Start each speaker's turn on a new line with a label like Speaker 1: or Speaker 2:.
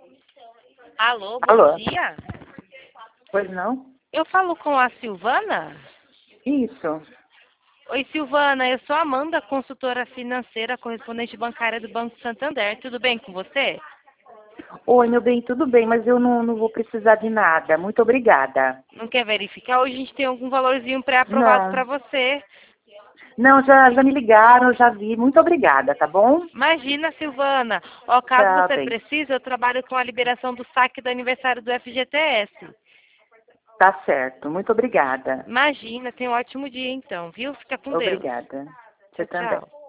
Speaker 1: Alô, bom
Speaker 2: Alô?
Speaker 1: dia.
Speaker 2: Pois não?
Speaker 1: Eu falo com a Silvana?
Speaker 2: Isso.
Speaker 1: Oi, Silvana, eu sou a Amanda, consultora financeira, correspondente bancária do Banco Santander. Tudo bem com você?
Speaker 2: Oi, meu bem, tudo bem, mas eu não vou precisar de nada. Muito obrigada.
Speaker 1: Não quer verificar? Hoje a gente tem algum valorzinho pré-aprovado
Speaker 2: Não.
Speaker 1: para você.
Speaker 2: Não, já me ligaram, já vi. Muito obrigada, tá bom?
Speaker 1: Imagina, Silvana. Ó, caso
Speaker 2: Tá
Speaker 1: você
Speaker 2: bem.
Speaker 1: precise, eu trabalho com a liberação do saque do aniversário do FGTS.
Speaker 2: Tá certo. Muito obrigada.
Speaker 1: Imagina, tenha um ótimo dia então, viu? Fica com Deus.
Speaker 2: Obrigada. Você
Speaker 1: Tchau,
Speaker 2: também.
Speaker 1: tchau.